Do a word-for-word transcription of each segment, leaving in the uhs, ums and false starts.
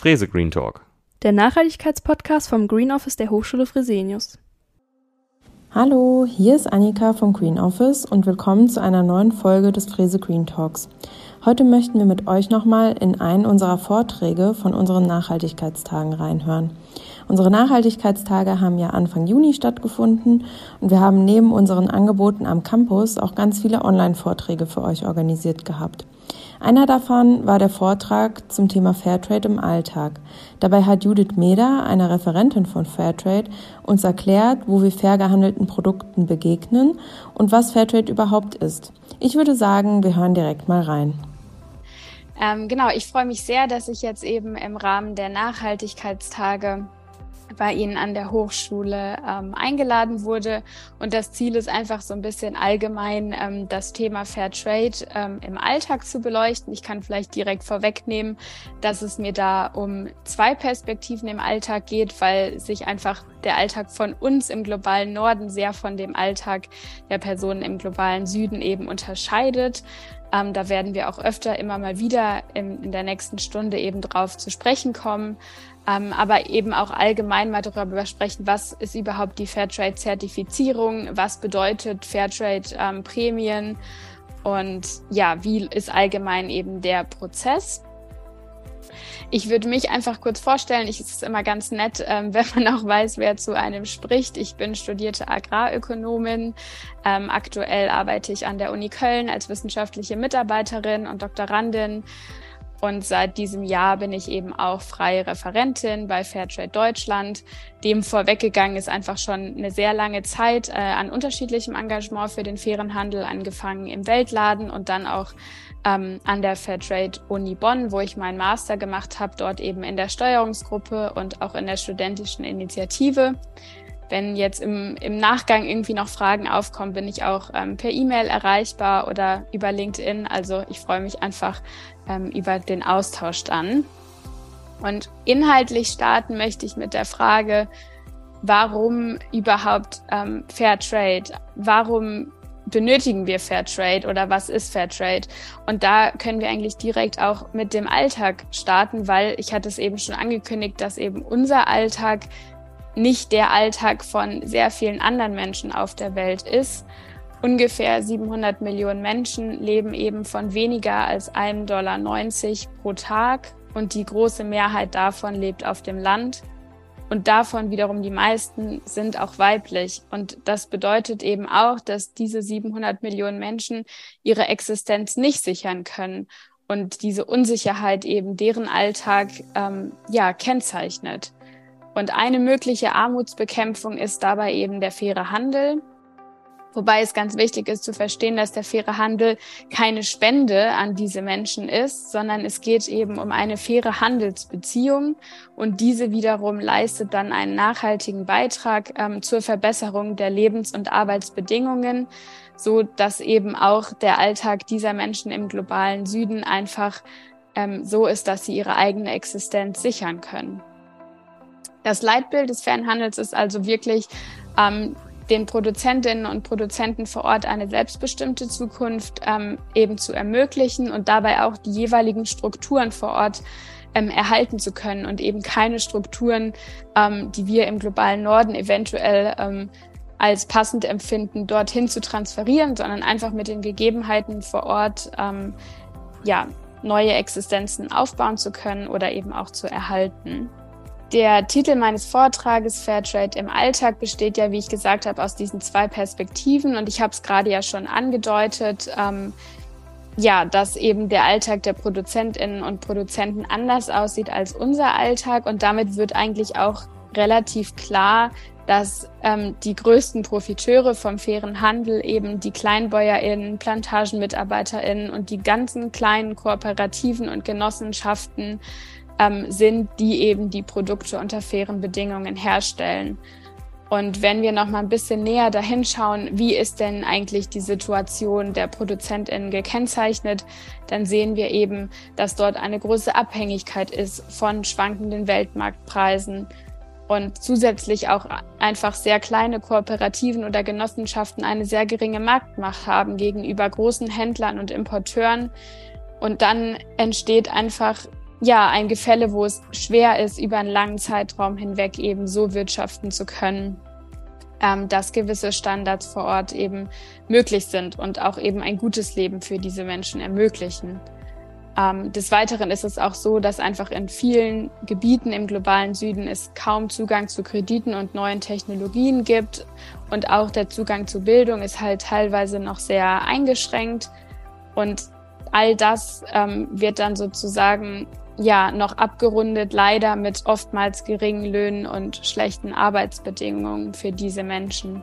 Frese Green Talk, der Nachhaltigkeitspodcast vom Green Office der Hochschule Fresenius. Hallo, hier ist Annika vom Green Office und willkommen zu einer neuen Folge des Frese Green Talks. Heute möchten wir mit euch nochmal in einen unserer Vorträge von unseren Nachhaltigkeitstagen reinhören. Unsere Nachhaltigkeitstage haben ja Anfang Juni stattgefunden und wir haben neben unseren Angeboten am Campus auch ganz viele Online-Vorträge für euch organisiert gehabt. Einer davon war der Vortrag zum Thema Fairtrade im Alltag. Dabei hat Judith Meder, eine Referentin von Fairtrade, uns erklärt, wo wir fair gehandelten Produkten begegnen und was Fairtrade überhaupt ist. Ich würde sagen, wir hören direkt mal rein. Ähm, genau, ich freue mich sehr, dass ich jetzt eben im Rahmen der Nachhaltigkeitstage bei Ihnen an der Hochschule ähm, eingeladen wurde. Und das Ziel ist einfach so ein bisschen allgemein ähm, das Thema Fairtrade ähm, im Alltag zu beleuchten. Ich kann vielleicht direkt vorwegnehmen, dass es mir da um zwei Perspektiven im Alltag geht, weil sich einfach der Alltag von uns im globalen Norden sehr von dem Alltag der Personen im globalen Süden eben unterscheidet. Ähm, da werden wir auch öfter immer mal wieder in, in der nächsten Stunde eben drauf zu sprechen kommen. Ähm, aber eben auch allgemein mal darüber sprechen, was ist überhaupt die Fairtrade-Zertifizierung, was bedeutet Fairtrade-Prämien und ja, wie ist allgemein eben der Prozess. Ich würde mich einfach kurz vorstellen, ich, es ist immer ganz nett, ähm, wenn man auch weiß, wer zu einem spricht. Ich bin studierte Agrarökonomin. Ähm, aktuell arbeite ich an der Uni Köln als wissenschaftliche Mitarbeiterin und Doktorandin. Und seit diesem Jahr bin ich eben auch freie Referentin bei Fairtrade Deutschland. Dem vorweggegangen ist einfach schon eine sehr lange Zeit äh, an unterschiedlichem Engagement für den fairen Handel, angefangen im Weltladen und dann auch ähm, an der Fairtrade Uni Bonn, wo ich meinen Master gemacht habe, dort eben in der Steuerungsgruppe und auch in der studentischen Initiative. Wenn jetzt im, im Nachgang irgendwie noch Fragen aufkommen, bin ich auch ähm, per E-Mail erreichbar oder über LinkedIn. Also ich freue mich einfach ähm, über den Austausch dann. Und inhaltlich starten möchte ich mit der Frage, warum überhaupt ähm, Fairtrade? Warum benötigen wir Fairtrade oder was ist Fairtrade? Und da können wir eigentlich direkt auch mit dem Alltag starten, weil ich hatte es eben schon angekündigt, dass eben unser Alltag nicht der Alltag von sehr vielen anderen Menschen auf der Welt ist. Ungefähr siebenhundert Millionen Menschen leben eben von weniger als einem Dollar neunzig pro Tag und die große Mehrheit davon lebt auf dem Land. Und davon wiederum die meisten sind auch weiblich. Und das bedeutet eben auch, dass diese siebenhundert Millionen Menschen ihre Existenz nicht sichern können und diese Unsicherheit eben deren Alltag ähm, ja kennzeichnet. Und eine mögliche Armutsbekämpfung ist dabei eben der faire Handel. Wobei es ganz wichtig ist zu verstehen, dass der faire Handel keine Spende an diese Menschen ist, sondern es geht eben um eine faire Handelsbeziehung. Und diese wiederum leistet dann einen nachhaltigen Beitrag ähm, zur Verbesserung der Lebens- und Arbeitsbedingungen, so dass eben auch der Alltag dieser Menschen im globalen Süden einfach ähm, so ist, dass sie ihre eigene Existenz sichern können. Das Leitbild des fairen Handels ist also wirklich, ähm, den Produzentinnen und Produzenten vor Ort eine selbstbestimmte Zukunft ähm, eben zu ermöglichen und dabei auch die jeweiligen Strukturen vor Ort ähm, erhalten zu können und eben keine Strukturen, ähm, die wir im globalen Norden eventuell ähm, als passend empfinden, dorthin zu transferieren, sondern einfach mit den Gegebenheiten vor Ort ähm, ja, neue Existenzen aufbauen zu können oder eben auch zu erhalten. Der Titel meines Vortrages Fairtrade im Alltag besteht ja, wie ich gesagt habe, aus diesen zwei Perspektiven und ich habe es gerade ja schon angedeutet, ähm, ja, dass eben der Alltag der Produzentinnen und Produzenten anders aussieht als unser Alltag und damit wird eigentlich auch relativ klar, dass ähm, die größten Profiteure vom fairen Handel eben die KleinbäuerInnen, PlantagenmitarbeiterInnen und die ganzen kleinen Kooperativen und Genossenschaften ähm, sind, die eben die Produkte unter fairen Bedingungen herstellen. Und wenn wir noch mal ein bisschen näher dahin schauen, wie ist denn eigentlich die Situation der ProduzentInnen gekennzeichnet, dann sehen wir eben, dass dort eine große Abhängigkeit ist von schwankenden Weltmarktpreisen und zusätzlich auch einfach sehr kleine Kooperativen oder Genossenschaften eine sehr geringe Marktmacht haben gegenüber großen Händlern und Importeuren. Und dann entsteht einfach ja, ein Gefälle, wo es schwer ist, über einen langen Zeitraum hinweg eben so wirtschaften zu können, ähm, dass gewisse Standards vor Ort eben möglich sind und auch eben ein gutes Leben für diese Menschen ermöglichen. Ähm, des Weiteren ist es auch so, dass einfach in vielen Gebieten im globalen Süden es kaum Zugang zu Krediten und neuen Technologien gibt und auch der Zugang zu Bildung ist halt teilweise noch sehr eingeschränkt und all das ähm, wird dann sozusagen ja noch abgerundet, leider mit oftmals geringen Löhnen und schlechten Arbeitsbedingungen für diese Menschen.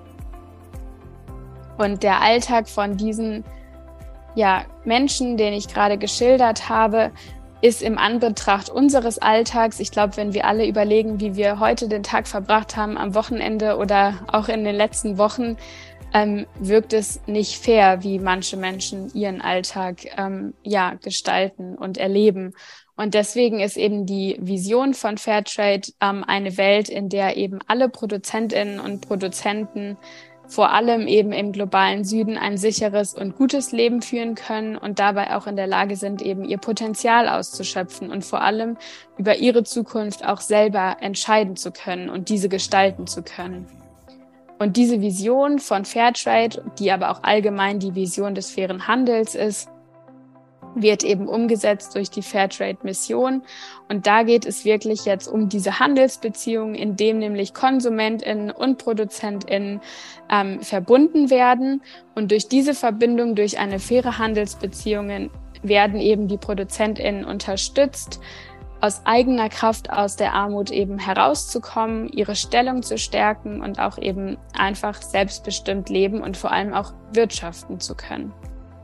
Und der Alltag von diesen ja, Menschen, den ich gerade geschildert habe, ist im Anbetracht unseres Alltags, ich glaube, wenn wir alle überlegen, wie wir heute den Tag verbracht haben am Wochenende oder auch in den letzten Wochen, ähm, wirkt es nicht fair, wie manche Menschen ihren Alltag ähm, ja, gestalten und erleben. Und deswegen ist eben die Vision von Fairtrade ähm, eine Welt, in der eben alle Produzentinnen und Produzenten vor allem eben im globalen Süden ein sicheres und gutes Leben führen können und dabei auch in der Lage sind, eben ihr Potenzial auszuschöpfen und vor allem über ihre Zukunft auch selber entscheiden zu können und diese gestalten zu können. Und diese Vision von Fairtrade, die aber auch allgemein die Vision des fairen Handels ist, wird eben umgesetzt durch die Fairtrade-Mission. Und da geht es wirklich jetzt um diese Handelsbeziehungen, in dem nämlich KonsumentInnen und ProduzentInnen ähm, verbunden werden. Und durch diese Verbindung, durch eine faire Handelsbeziehungen, werden eben die ProduzentInnen unterstützt, aus eigener Kraft aus der Armut eben herauszukommen, ihre Stellung zu stärken und auch eben einfach selbstbestimmt leben und vor allem auch wirtschaften zu können.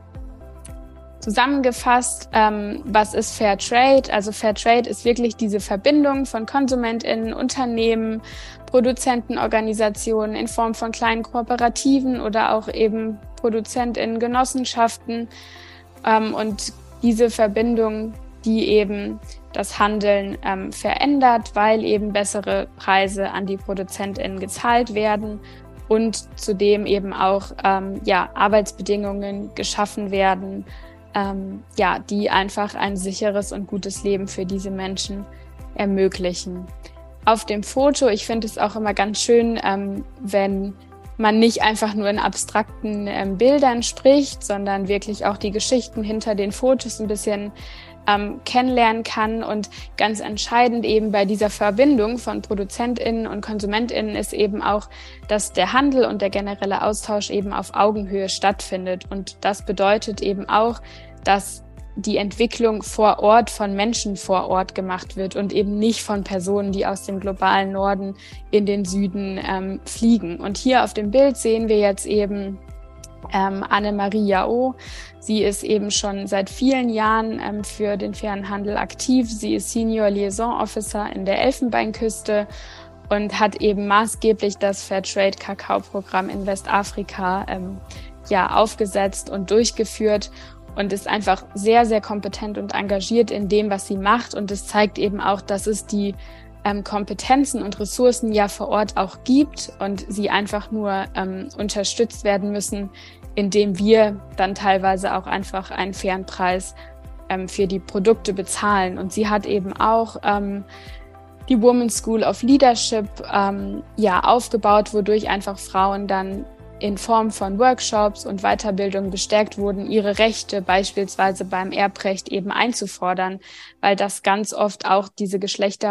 Zusammengefasst, ähm, was ist Fair Trade? Also Fair Trade ist wirklich diese Verbindung von KonsumentInnen, Unternehmen, Produzentenorganisationen in Form von kleinen Kooperativen oder auch eben ProduzentInnen, Genossenschaften. Ähm, und diese Verbindung, die eben das Handeln ähm, verändert, weil eben bessere Preise an die ProduzentInnen gezahlt werden und zudem eben auch ähm, ja, Arbeitsbedingungen geschaffen werden, Ähm, ja, die einfach ein sicheres und gutes Leben für diese Menschen ermöglichen. Auf dem Foto, ich finde es auch immer ganz schön, ähm, wenn man nicht einfach nur in abstrakten ähm, Bildern spricht, sondern wirklich auch die Geschichten hinter den Fotos ein bisschen ähm, kennenlernen kann. Und ganz entscheidend eben bei dieser Verbindung von ProduzentInnen und KonsumentInnen ist eben auch, dass der Handel und der generelle Austausch eben auf Augenhöhe stattfindet. Und das bedeutet eben auch, dass die Entwicklung vor Ort von Menschen vor Ort gemacht wird und eben nicht von Personen, die aus dem globalen Norden in den Süden ähm, fliegen. Und hier auf dem Bild sehen wir jetzt eben ähm, Annemarie Yao. Sie ist eben schon seit vielen Jahren ähm, für den fairen Handel aktiv. Sie ist Senior Liaison Officer in der Elfenbeinküste und hat eben maßgeblich das Fairtrade Kakao-Programm in Westafrika ähm, ja, aufgesetzt und durchgeführt. Und ist einfach sehr, sehr kompetent und engagiert in dem, was sie macht. Und es zeigt eben auch, dass es die ähm, Kompetenzen und Ressourcen ja vor Ort auch gibt und sie einfach nur ähm, unterstützt werden müssen, indem wir dann teilweise auch einfach einen fairen Preis ähm, für die Produkte bezahlen. Und sie hat eben auch ähm, die Women's School of Leadership ähm, ja aufgebaut, wodurch einfach Frauen dann in Form von Workshops und Weiterbildung bestärkt wurden, ihre Rechte beispielsweise beim Erbrecht eben einzufordern, weil das ganz oft auch diese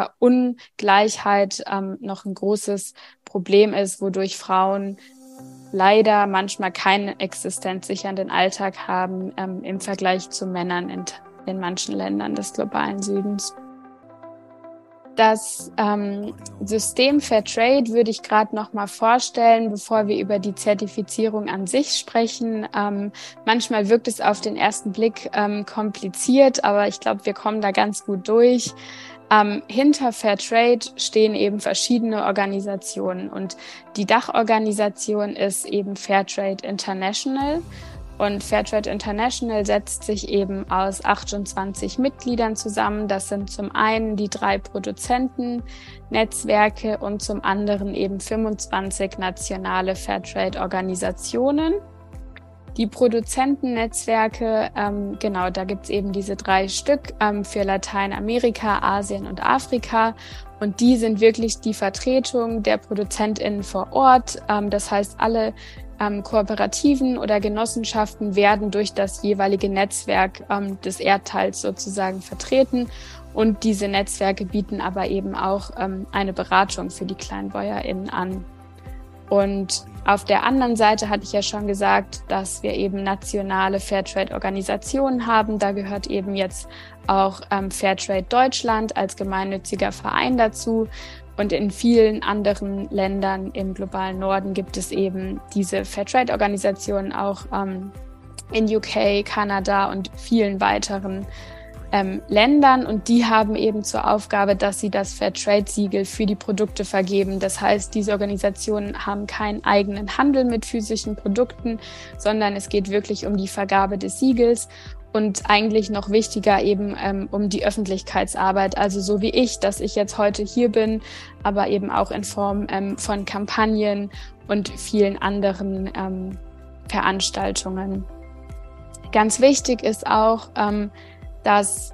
Geschlechterungleichheit ähm, noch ein großes Problem ist, wodurch Frauen leider manchmal keinen existenzsichernden Alltag haben ähm, im Vergleich zu Männern in, in manchen Ländern des globalen Südens. Das ähm, System Fairtrade würde ich gerade noch mal vorstellen, bevor wir über die Zertifizierung an sich sprechen. Ähm, manchmal wirkt es auf den ersten Blick ähm, kompliziert, aber ich glaube, wir kommen da ganz gut durch. Ähm, hinter Fairtrade stehen eben verschiedene Organisationen und die Dachorganisation ist eben Fairtrade International. Und Fairtrade International setzt sich eben aus achtundzwanzig Mitgliedern zusammen. Das sind zum einen die drei Produzentennetzwerke und zum anderen eben fünfundzwanzig nationale Fairtrade-Organisationen. Die Produzentennetzwerke, ähm, genau, da gibt's eben diese drei Stück ähm, für Lateinamerika, Asien und Afrika. Und die sind wirklich die Vertretung der ProduzentInnen vor Ort. Ähm, das heißt, alle ähm, Kooperativen oder Genossenschaften werden durch das jeweilige Netzwerk ähm, des Erdteils sozusagen vertreten. Und diese Netzwerke bieten aber eben auch ähm, eine Beratung für die KleinbäuerInnen an. Und auf der anderen Seite hatte ich ja schon gesagt, dass wir eben nationale Fairtrade-Organisationen haben. Da gehört eben jetzt auch ähm, Fairtrade Deutschland als gemeinnütziger Verein dazu. Und in vielen anderen Ländern im globalen Norden gibt es eben diese Fairtrade-Organisationen, auch ähm, in U K, Kanada und vielen weiteren Ähm, Ländern, und die haben eben zur Aufgabe, dass sie das Fairtrade-Siegel für die Produkte vergeben. Das heißt, diese Organisationen haben keinen eigenen Handel mit physischen Produkten, sondern es geht wirklich um die Vergabe des Siegels und eigentlich noch wichtiger eben ähm, um die Öffentlichkeitsarbeit. Also so wie ich, dass ich jetzt heute hier bin, aber eben auch in Form ähm, von Kampagnen und vielen anderen ähm, Veranstaltungen. Ganz wichtig ist auch, ähm, dass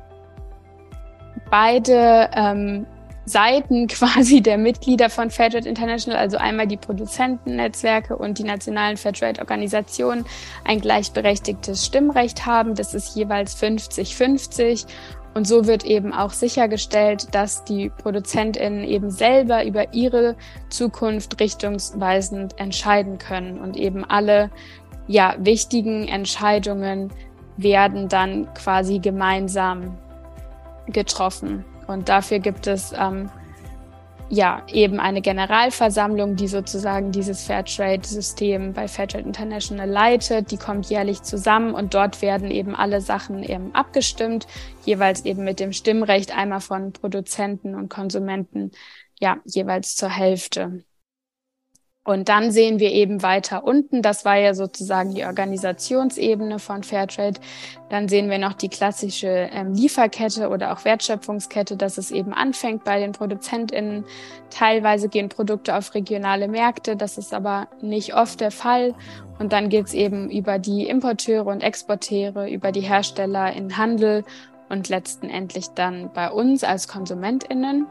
beide ähm, Seiten quasi der Mitglieder von Fairtrade International, also einmal die Produzentennetzwerke und die nationalen Fairtrade-Organisationen, ein gleichberechtigtes Stimmrecht haben. Das ist jeweils fünfzig fünfzig. Und so wird eben auch sichergestellt, dass die ProduzentInnen eben selber über ihre Zukunft richtungsweisend entscheiden können. Und eben alle ja, wichtigen Entscheidungen werden dann quasi gemeinsam getroffen. Und dafür gibt es ähm, ja eben eine Generalversammlung, die sozusagen dieses Fairtrade-System bei Fairtrade International leitet. Die kommt jährlich zusammen und dort werden eben alle Sachen eben abgestimmt, jeweils eben mit dem Stimmrecht einmal von Produzenten und Konsumenten, ja, jeweils zur Hälfte. Und dann sehen wir eben weiter unten, das war ja sozusagen die Organisationsebene von Fairtrade. Dann sehen wir noch die klassische ähm, Lieferkette oder auch Wertschöpfungskette, dass es eben anfängt bei den ProduzentInnen. Teilweise gehen Produkte auf regionale Märkte, das ist aber nicht oft der Fall. Und dann geht's eben über die Importeure und Exporteure, über die Hersteller in Handel und letztendlich dann bei uns als KonsumentInnen.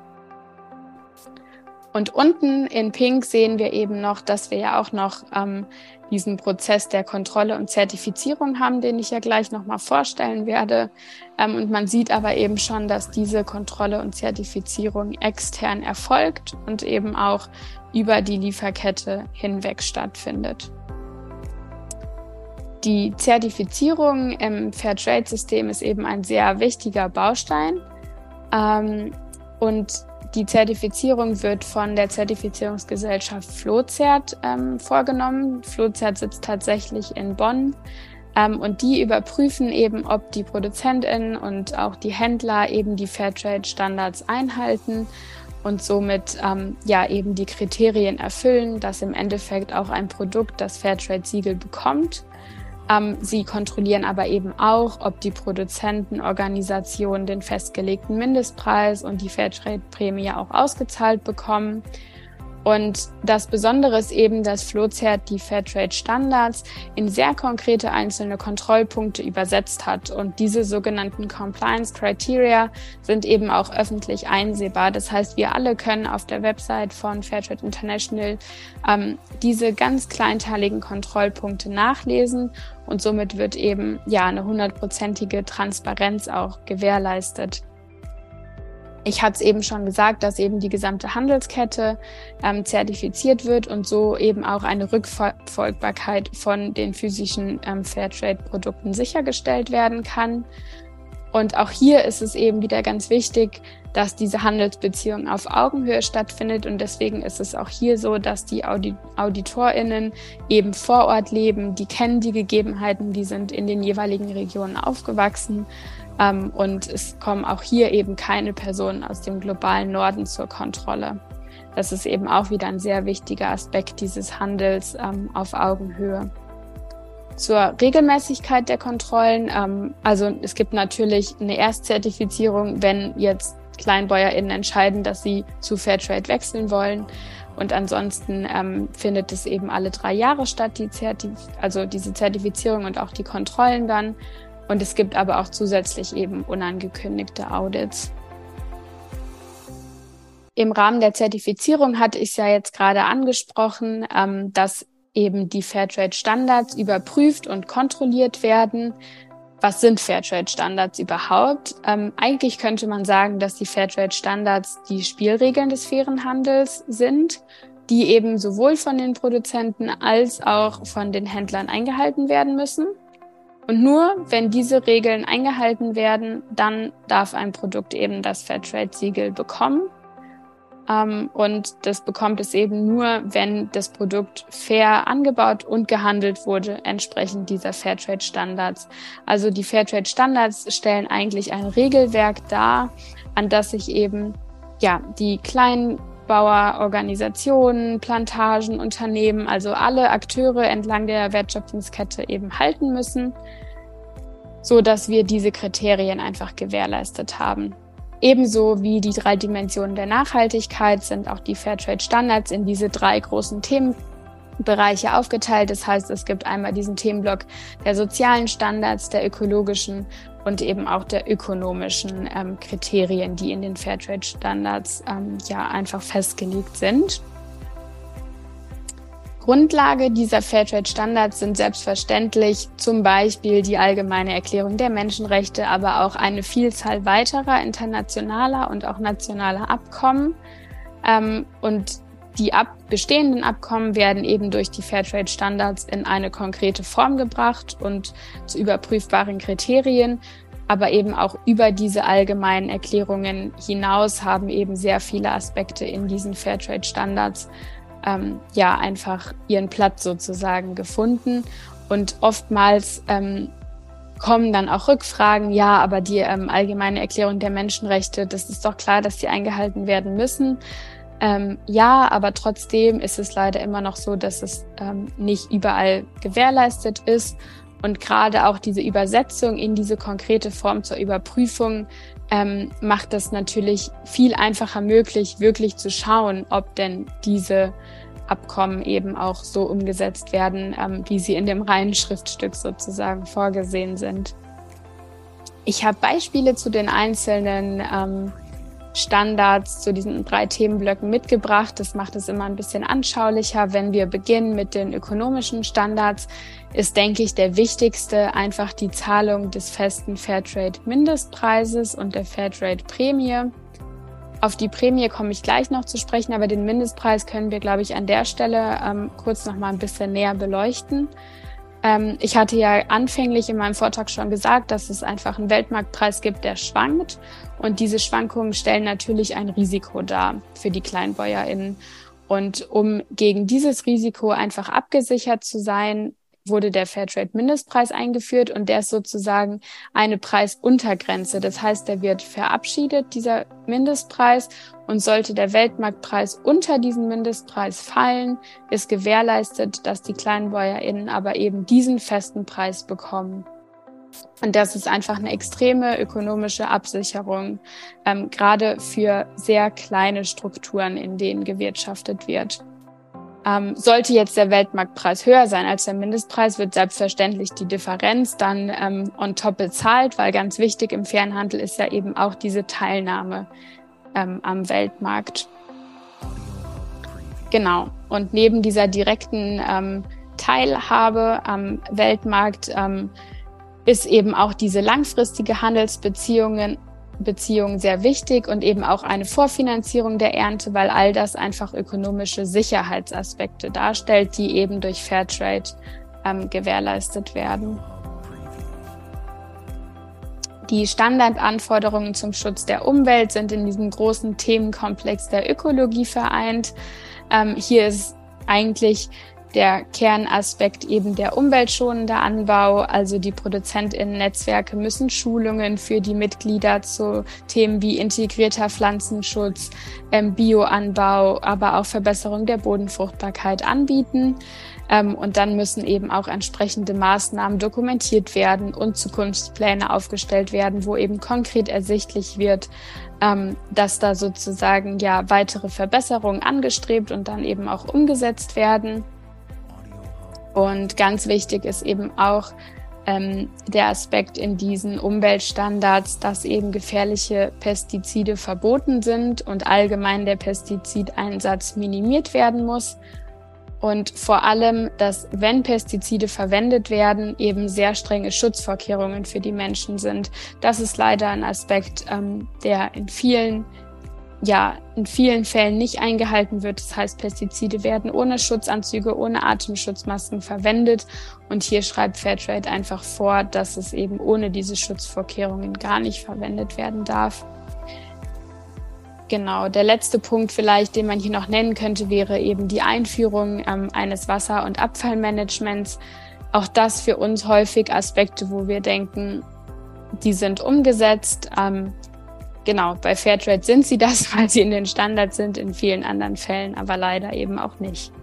Und unten in Pink sehen wir eben noch, dass wir ja auch noch ähm, diesen Prozess der Kontrolle und Zertifizierung haben, den ich ja gleich nochmal vorstellen werde. Ähm, und man sieht aber eben schon, dass diese Kontrolle und Zertifizierung extern erfolgt und eben auch über die Lieferkette hinweg stattfindet. Die Zertifizierung im Fairtrade-System ist eben ein sehr wichtiger Baustein. Ähm, und Die Zertifizierung wird von der Zertifizierungsgesellschaft Flowzert ähm, vorgenommen. Flowzert sitzt tatsächlich in Bonn. Ähm, und die überprüfen eben, ob die ProduzentInnen und auch die Händler eben die Fairtrade-Standards einhalten und somit ähm, ja eben die Kriterien erfüllen, dass im Endeffekt auch ein Produkt das Fairtrade-Siegel bekommt. Ähm, sie kontrollieren aber eben auch, ob die Produzentenorganisationen den festgelegten Mindestpreis und die Fairtrade-Prämie auch ausgezahlt bekommen. Und das Besondere ist eben, dass Flowzert die Fairtrade-Standards in sehr konkrete einzelne Kontrollpunkte übersetzt hat. Und diese sogenannten Compliance Criteria sind eben auch öffentlich einsehbar. Das heißt, wir alle können auf der Website von Fairtrade International ähm, diese ganz kleinteiligen Kontrollpunkte nachlesen. Und somit wird eben ja eine hundertprozentige Transparenz auch gewährleistet. Ich hatte es eben schon gesagt, dass eben die gesamte Handelskette ähm, zertifiziert wird und so eben auch eine Rückverfolgbarkeit von den physischen ähm, Fairtrade-Produkten sichergestellt werden kann. Und auch hier ist es eben wieder ganz wichtig, dass diese Handelsbeziehung auf Augenhöhe stattfindet. Und deswegen ist es auch hier so, dass die Audi- AuditorInnen eben vor Ort leben, die kennen die Gegebenheiten, die sind in den jeweiligen Regionen aufgewachsen. Um, und es kommen auch hier eben keine Personen aus dem globalen Norden zur Kontrolle. Das ist eben auch wieder ein sehr wichtiger Aspekt dieses Handels um, auf Augenhöhe. Zur Regelmäßigkeit der Kontrollen, um, also es gibt natürlich eine Erstzertifizierung, wenn jetzt KleinbäuerInnen entscheiden, dass sie zu Fairtrade wechseln wollen. Und ansonsten ähm, findet es eben alle drei Jahre statt, die Zertif- also diese Zertifizierung und auch die Kontrollen dann. Und es gibt aber auch zusätzlich eben unangekündigte Audits. Im Rahmen der Zertifizierung hatte ich es ja jetzt gerade angesprochen, ähm, dass eben die Fairtrade-Standards überprüft und kontrolliert werden. Was sind Fairtrade-Standards überhaupt? Ähm, eigentlich könnte man sagen, dass die Fairtrade-Standards die Spielregeln des fairen Handels sind, die eben sowohl von den Produzenten als auch von den Händlern eingehalten werden müssen. Und nur wenn diese Regeln eingehalten werden, dann darf ein Produkt eben das Fairtrade-Siegel bekommen. Ähm, und das bekommt es eben nur, wenn das Produkt fair angebaut und gehandelt wurde, entsprechend dieser Fairtrade-Standards. Also die Fairtrade-Standards stellen eigentlich ein Regelwerk dar, an das sich eben ja die Kleinbauerorganisationen, Plantagen, Unternehmen, also alle Akteure entlang der Wertschöpfungskette eben halten müssen, so dass wir diese Kriterien einfach gewährleistet haben. Ebenso wie die drei Dimensionen der Nachhaltigkeit sind auch die Fairtrade-Standards in diese drei großen Themenbereiche aufgeteilt. Das heißt, es gibt einmal diesen Themenblock der sozialen Standards, der ökologischen und eben auch der ökonomischen ähm, Kriterien, die in den Fairtrade-Standards ähm, ja einfach festgelegt sind. Grundlage dieser Fairtrade-Standards sind selbstverständlich zum Beispiel die Allgemeine Erklärung der Menschenrechte, aber auch eine Vielzahl weiterer internationaler und auch nationaler Abkommen. Ähm, und die ab bestehenden Abkommen werden eben durch die Fairtrade-Standards in eine konkrete Form gebracht und zu überprüfbaren Kriterien. Aber eben auch über diese allgemeinen Erklärungen hinaus haben eben sehr viele Aspekte in diesen Fairtrade-Standards Ähm, ja, einfach ihren Platz sozusagen gefunden. Und oftmals ähm, kommen dann auch Rückfragen, ja, aber die ähm, allgemeine Erklärung der Menschenrechte, das ist doch klar, dass die eingehalten werden müssen. Ähm, ja, aber trotzdem ist es leider immer noch so, dass es ähm, nicht überall gewährleistet ist. Und gerade auch diese Übersetzung in diese konkrete Form zur Überprüfung ähm, macht es natürlich viel einfacher möglich, wirklich zu schauen, ob denn diese Abkommen eben auch so umgesetzt werden, ähm, wie sie in dem reinen Schriftstück sozusagen vorgesehen sind. Ich habe Beispiele zu den einzelnen ähm, Standards, zu diesen drei Themenblöcken mitgebracht. Das macht es immer ein bisschen anschaulicher. Wenn wir beginnen mit den ökonomischen Standards, ist, denke ich, der wichtigste einfach die Zahlung des festen Fairtrade-Mindestpreises und der Fairtrade-Prämie. Auf die Prämie komme ich gleich noch zu sprechen, aber den Mindestpreis können wir, glaube ich, an der Stelle ähm, kurz noch mal ein bisschen näher beleuchten. Ähm, ich hatte ja anfänglich in meinem Vortrag schon gesagt, dass es einfach einen Weltmarktpreis gibt, der schwankt. Und diese Schwankungen stellen natürlich ein Risiko dar für die KleinbäuerInnen. Und um gegen dieses Risiko einfach abgesichert zu sein, wurde der Fairtrade-Mindestpreis eingeführt und der ist sozusagen eine Preisuntergrenze. Das heißt, der wird verabschiedet, dieser Mindestpreis, und sollte der Weltmarktpreis unter diesen Mindestpreis fallen, ist gewährleistet, dass die KleinbäuerInnen aber eben diesen festen Preis bekommen. Und das ist einfach eine extreme ökonomische Absicherung, ähm, gerade für sehr kleine Strukturen, in denen gewirtschaftet wird. Ähm, sollte jetzt der Weltmarktpreis höher sein als der Mindestpreis, wird selbstverständlich die Differenz dann ähm, on top bezahlt, weil ganz wichtig im fairen Handel ist ja eben auch diese Teilnahme ähm, am Weltmarkt. Genau. Und neben dieser direkten ähm, Teilhabe am Weltmarkt ähm, ist eben auch diese langfristige Handelsbeziehungen Beziehung sehr wichtig und eben auch eine Vorfinanzierung der Ernte, weil all das einfach ökonomische Sicherheitsaspekte darstellt, die eben durch Fairtrade ähm, gewährleistet werden. Die Standardanforderungen zum Schutz der Umwelt sind in diesem großen Themenkomplex der Ökologie vereint. Ähm, hier ist eigentlich der Kernaspekt eben der umweltschonende Anbau. Also die ProduzentInnen-Netzwerke müssen Schulungen für die Mitglieder zu Themen wie integrierter Pflanzenschutz, ähm, Bioanbau, aber auch Verbesserung der Bodenfruchtbarkeit anbieten. Ähm, und dann müssen eben auch entsprechende Maßnahmen dokumentiert werden und Zukunftspläne aufgestellt werden, wo eben konkret ersichtlich wird, ähm, dass da sozusagen ja weitere Verbesserungen angestrebt und dann eben auch umgesetzt werden. Und ganz wichtig ist eben auch ähm, der Aspekt in diesen Umweltstandards, dass eben gefährliche Pestizide verboten sind und allgemein der Pestizideinsatz minimiert werden muss. Und vor allem, dass wenn Pestizide verwendet werden, eben sehr strenge Schutzvorkehrungen für die Menschen sind. Das ist leider ein Aspekt, ähm, der in vielen ja in vielen Fällen nicht eingehalten wird. Das heißt, Pestizide werden ohne Schutzanzüge, ohne Atemschutzmasken verwendet. Und hier schreibt Fairtrade einfach vor, dass es eben ohne diese Schutzvorkehrungen gar nicht verwendet werden darf. Genau, der letzte Punkt vielleicht, den man hier noch nennen könnte, wäre eben die Einführung ähm, eines Wasser- und Abfallmanagements. Auch das für uns häufig Aspekte, wo wir denken, die sind umgesetzt. Ähm, Genau, bei Fairtrade sind sie das, weil sie in den Standards sind, in vielen anderen Fällen aber leider eben auch nicht.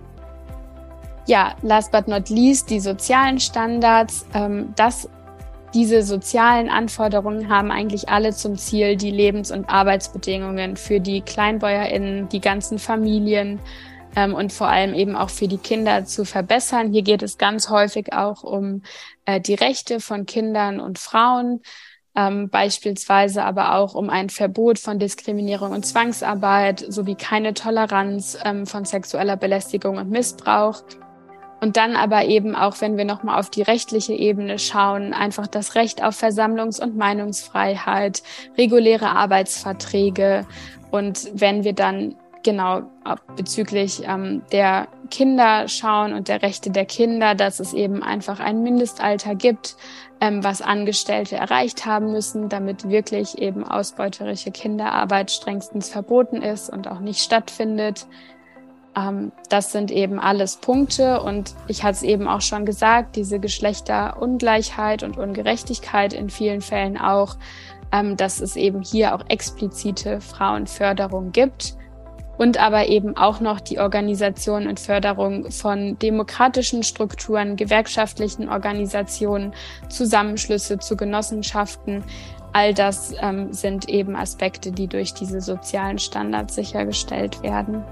Ja, last but not least, die sozialen Standards. Ähm, das, diese sozialen Anforderungen haben eigentlich alle zum Ziel, die Lebens- und Arbeitsbedingungen für die KleinbäuerInnen, die ganzen Familien ähm, und vor allem eben auch für die Kinder zu verbessern. Hier geht es ganz häufig auch um äh, die Rechte von Kindern und Frauen, Ähm, beispielsweise aber auch um ein Verbot von Diskriminierung und Zwangsarbeit sowie keine Toleranz ähm, von sexueller Belästigung und Missbrauch. Und dann aber eben auch, wenn wir nochmal auf die rechtliche Ebene schauen, einfach das Recht auf Versammlungs- und Meinungsfreiheit, reguläre Arbeitsverträge. Und wenn wir dann genau bezüglich ähm, der Kinder schauen und der Rechte der Kinder, dass es eben einfach ein Mindestalter gibt, ähm, was Angestellte erreicht haben müssen, damit wirklich eben ausbeuterische Kinderarbeit strengstens verboten ist und auch nicht stattfindet. Ähm, das sind eben alles Punkte und ich hatte es eben auch schon gesagt, diese Geschlechterungleichheit und Ungerechtigkeit in vielen Fällen auch, ähm, dass es eben hier auch explizite Frauenförderung gibt. Und aber eben auch noch die Organisation und Förderung von demokratischen Strukturen, gewerkschaftlichen Organisationen, Zusammenschlüsse zu Genossenschaften. All das ähm, sind eben Aspekte, die durch diese sozialen Standards sichergestellt werden.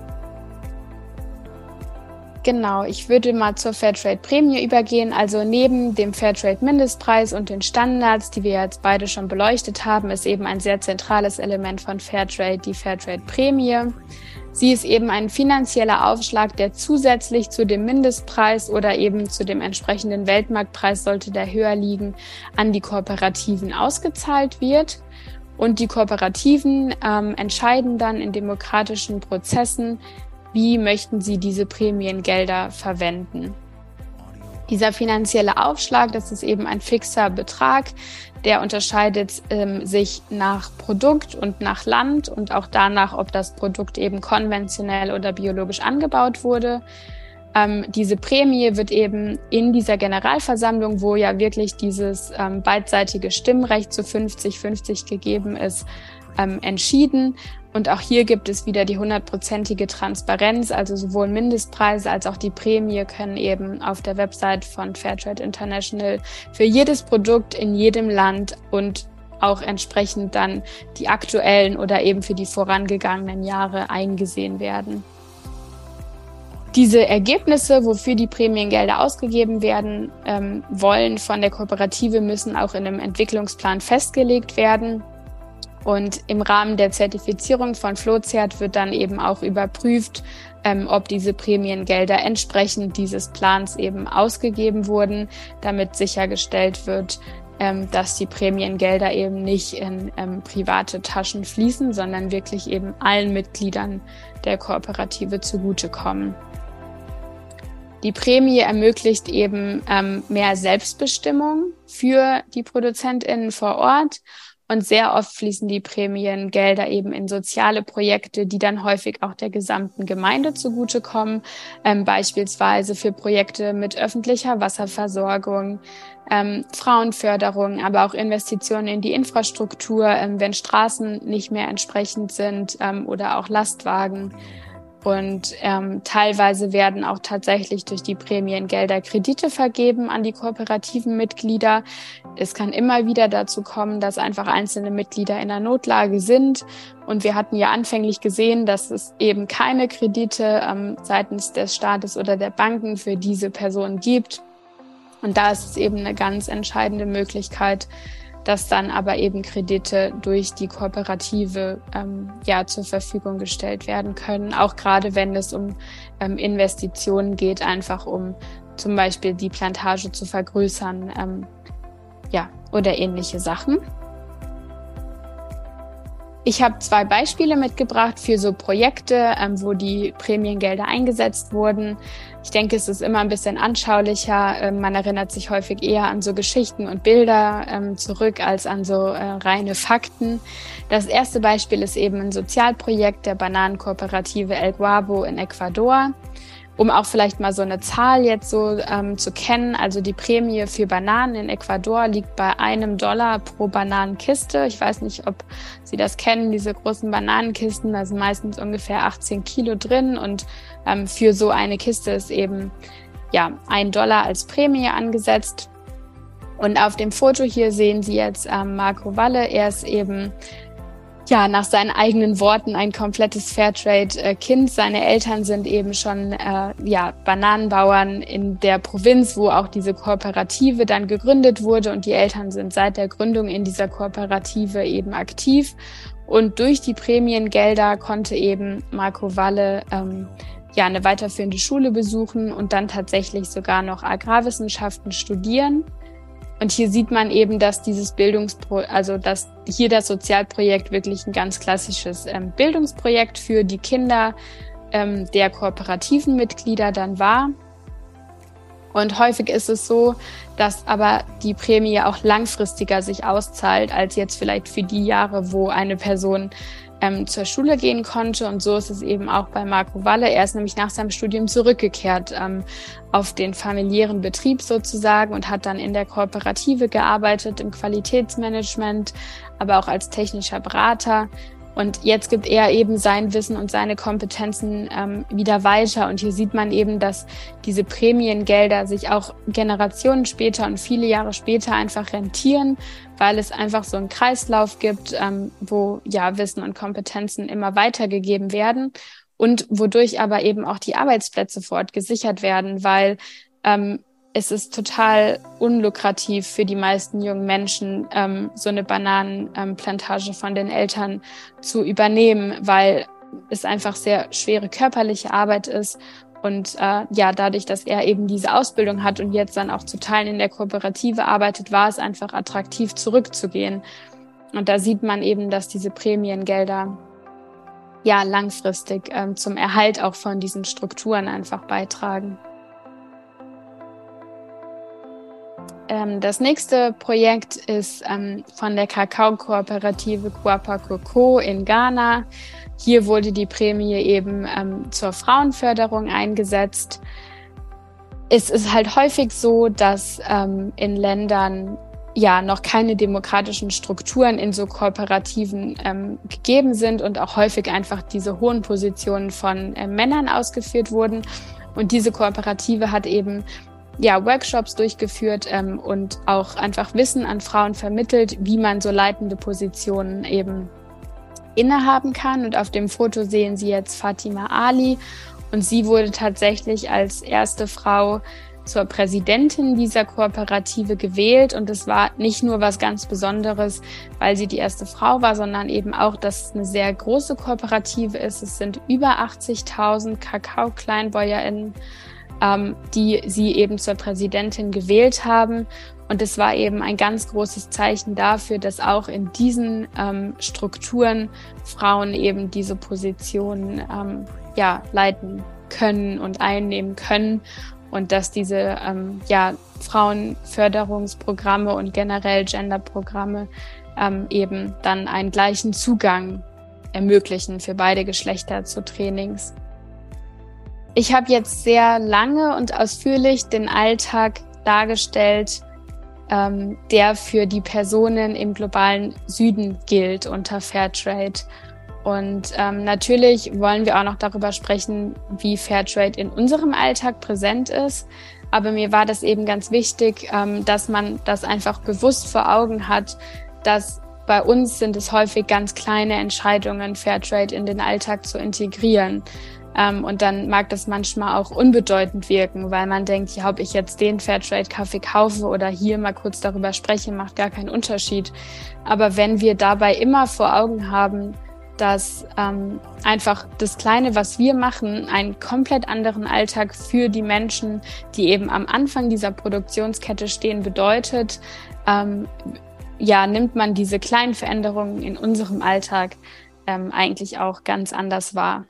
Genau, ich würde mal zur Fairtrade-Prämie übergehen. Also neben dem Fairtrade-Mindestpreis und den Standards, die wir jetzt beide schon beleuchtet haben, ist eben ein sehr zentrales Element von Fairtrade die Fairtrade-Prämie. Sie ist eben ein finanzieller Aufschlag, der zusätzlich zu dem Mindestpreis oder eben zu dem entsprechenden Weltmarktpreis, sollte der höher liegen, an die Kooperativen ausgezahlt wird. Und die Kooperativen ähm, entscheiden dann in demokratischen Prozessen, wie möchten sie diese Prämiengelder verwenden. Dieser finanzielle Aufschlag, das ist eben ein fixer Betrag, der unterscheidet ähm, sich nach Produkt und nach Land und auch danach, ob das Produkt eben konventionell oder biologisch angebaut wurde. Ähm, diese Prämie wird eben in dieser Generalversammlung, wo ja wirklich dieses ähm, beidseitige Stimmrecht zu fünfzig fünfzig gegeben ist, ähm, entschieden. Und auch hier gibt es wieder die hundertprozentige Transparenz, also sowohl Mindestpreise als auch die Prämie können eben auf der Website von Fairtrade International für jedes Produkt in jedem Land und auch entsprechend dann die aktuellen oder eben für die vorangegangenen Jahre eingesehen werden. Diese Ergebnisse, wofür die Prämiengelder ausgegeben werden ähm, wollen von der Kooperative, müssen auch in einem Entwicklungsplan festgelegt werden. Und im Rahmen der Zertifizierung von Flowzert wird dann eben auch überprüft, ähm, ob diese Prämiengelder entsprechend dieses Plans eben ausgegeben wurden, damit sichergestellt wird, ähm, dass die Prämiengelder eben nicht in ähm, private Taschen fließen, sondern wirklich eben allen Mitgliedern der Kooperative zugutekommen. Die Prämie ermöglicht eben ähm, mehr Selbstbestimmung für die ProduzentInnen vor Ort. Und sehr oft fließen die Prämiengelder eben in soziale Projekte, die dann häufig auch der gesamten Gemeinde zugutekommen, ähm, beispielsweise für Projekte mit öffentlicher Wasserversorgung, ähm, Frauenförderung, aber auch Investitionen in die Infrastruktur, ähm, wenn Straßen nicht mehr entsprechend sind, ähm, oder auch Lastwagen. Und ähm, teilweise werden auch tatsächlich durch die Prämiengelder Kredite vergeben an die kooperativen Mitglieder. Es kann immer wieder dazu kommen, dass einfach einzelne Mitglieder in einer Notlage sind. Und wir hatten ja anfänglich gesehen, dass es eben keine Kredite ähm, seitens des Staates oder der Banken für diese Personen gibt. Und da ist es eben eine ganz entscheidende Möglichkeit, dass dann aber eben Kredite durch die Kooperative ähm, ja zur Verfügung gestellt werden können, auch gerade wenn es um ähm, Investitionen geht, einfach um zum Beispiel die Plantage zu vergrößern, ähm, ja, oder ähnliche Sachen. Ich habe zwei Beispiele mitgebracht für so Projekte, ähm, wo die Prämiengelder eingesetzt wurden. Ich denke, es ist immer ein bisschen anschaulicher. Ähm, man erinnert sich häufig eher an so Geschichten und Bilder ähm, zurück als an so äh, reine Fakten. Das erste Beispiel ist eben ein Sozialprojekt der Bananenkooperative El Guabo in Ecuador. Um auch vielleicht mal so eine Zahl jetzt so ähm, zu kennen, also die Prämie für Bananen in Ecuador liegt bei einem Dollar pro Bananenkiste. Ich weiß nicht, ob Sie das kennen, diese großen Bananenkisten, da sind meistens ungefähr achtzehn Kilo drin und ähm, für so eine Kiste ist eben ja ein Dollar als Prämie angesetzt. Und auf dem Foto hier sehen Sie jetzt ähm, Marco Valle, er ist eben ja, nach seinen eigenen Worten ein komplettes Fairtrade-Kind. Seine Eltern sind eben schon äh, ja, Bananenbauern in der Provinz, wo auch diese Kooperative dann gegründet wurde. Und die Eltern sind seit der Gründung in dieser Kooperative eben aktiv. Und durch die Prämiengelder konnte eben Marco Valle ähm, ja, eine weiterführende Schule besuchen und dann tatsächlich sogar noch Agrarwissenschaften studieren. Und hier sieht man eben, dass dieses Bildungspro, also dass hier das Sozialprojekt wirklich ein ganz klassisches ähm, Bildungsprojekt für die Kinder ähm, der kooperativen Mitglieder dann war. Und häufig ist es so, dass aber die Prämie auch langfristiger sich auszahlt, als jetzt vielleicht für die Jahre, wo eine Person ähm, zur Schule gehen konnte. Und so ist es eben auch bei Marco Valle. Er ist nämlich nach seinem Studium zurückgekehrt ähm, auf den familiären Betrieb sozusagen und hat dann in der Kooperative gearbeitet, im Qualitätsmanagement, aber auch als technischer Berater. Und jetzt gibt er eben sein Wissen und seine Kompetenzen ähm, wieder weiter. Und hier sieht man eben, dass diese Prämiengelder sich auch Generationen später und viele Jahre später einfach rentieren, weil es einfach so einen Kreislauf gibt, ähm, wo ja Wissen und Kompetenzen immer weitergegeben werden und wodurch aber eben auch die Arbeitsplätze vor Ort gesichert werden, weil ähm, es ist total unlukrativ für die meisten jungen Menschen, ähm, so eine Bananenplantage ähm, von den Eltern zu übernehmen, weil es einfach sehr schwere körperliche Arbeit ist. Und äh, ja, dadurch, dass er eben diese Ausbildung hat und jetzt dann auch zu Teilen in der Kooperative arbeitet, war es einfach attraktiv, zurückzugehen. Und da sieht man eben, dass diese Prämiengelder ja langfristig ähm, zum Erhalt auch von diesen Strukturen einfach beitragen. Das nächste Projekt ist ähm, von der Kakao-Kooperative Kuapa Coco in Ghana. Hier wurde die Prämie eben ähm, zur Frauenförderung eingesetzt. Es ist halt häufig so, dass ähm, in Ländern ja noch keine demokratischen Strukturen in so Kooperativen ähm, gegeben sind und auch häufig einfach diese hohen Positionen von äh, Männern ausgeführt wurden. Und diese Kooperative hat eben ja, Workshops durchgeführt ähm, und auch einfach Wissen an Frauen vermittelt, wie man so leitende Positionen eben innehaben kann. Und auf dem Foto sehen Sie jetzt Fatima Ali und sie wurde tatsächlich als erste Frau zur Präsidentin dieser Kooperative gewählt. Und es war nicht nur was ganz Besonderes, weil sie die erste Frau war, sondern eben auch, dass es eine sehr große Kooperative ist. Es sind über achtzigtausend Kakao-KleinbäuerInnen, Ähm, die sie eben zur Präsidentin gewählt haben. Und es war eben ein ganz großes Zeichen dafür, dass auch in diesen ähm, Strukturen Frauen eben diese Positionen ähm, ja, leiten können und einnehmen können und dass diese ähm, ja, Frauenförderungsprogramme und generell Genderprogramme ähm, eben dann einen gleichen Zugang ermöglichen für beide Geschlechter zu Trainings. Ich habe jetzt sehr lange und ausführlich den Alltag dargestellt, ähm, der für die Personen im globalen Süden gilt unter Fairtrade. Und ähm, natürlich wollen wir auch noch darüber sprechen, wie Fairtrade in unserem Alltag präsent ist. Aber mir war das eben ganz wichtig, ähm, dass man das einfach bewusst vor Augen hat, dass bei uns sind es häufig ganz kleine Entscheidungen, Fairtrade in den Alltag zu integrieren. Ähm, und dann mag das manchmal auch unbedeutend wirken, weil man denkt, ja, ob ich jetzt den Fairtrade-Kaffee kaufe oder hier mal kurz darüber spreche, macht gar keinen Unterschied. Aber wenn wir dabei immer vor Augen haben, dass ähm, einfach das Kleine, was wir machen, einen komplett anderen Alltag für die Menschen, die eben am Anfang dieser Produktionskette stehen, bedeutet, ähm, ja, nimmt man diese kleinen Veränderungen in unserem Alltag ähm, eigentlich auch ganz anders wahr.